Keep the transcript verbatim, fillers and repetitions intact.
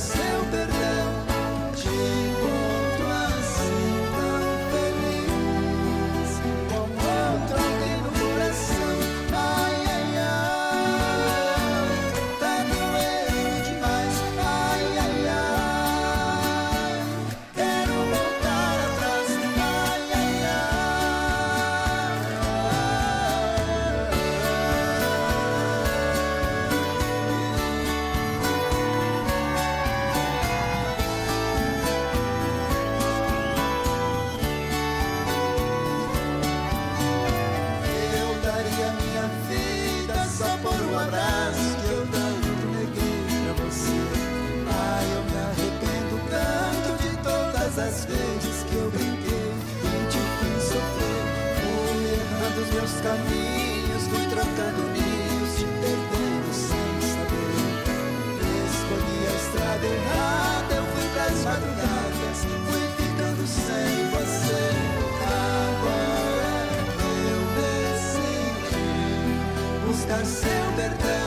seu perdão. Te encontro assim tão feliz, com outro alguém no coração. Ai, ai, ai, tá doendo demais. Ai, ai, ai, quero voltar atrás. Ai, ai, eu daria minha vida só por um abraço que eu tanto neguei pra você. Ai, eu me arrependo tanto de todas as vezes que eu brinquei e te fiz sofrer. Fui errando os meus caminhos, fui trocando ninhos, te perdendo sem saber. Escolhi a estrada errada, eu fui pras madrugadas, fui ficando sem você. Agora eu decidi buscar seu perdão.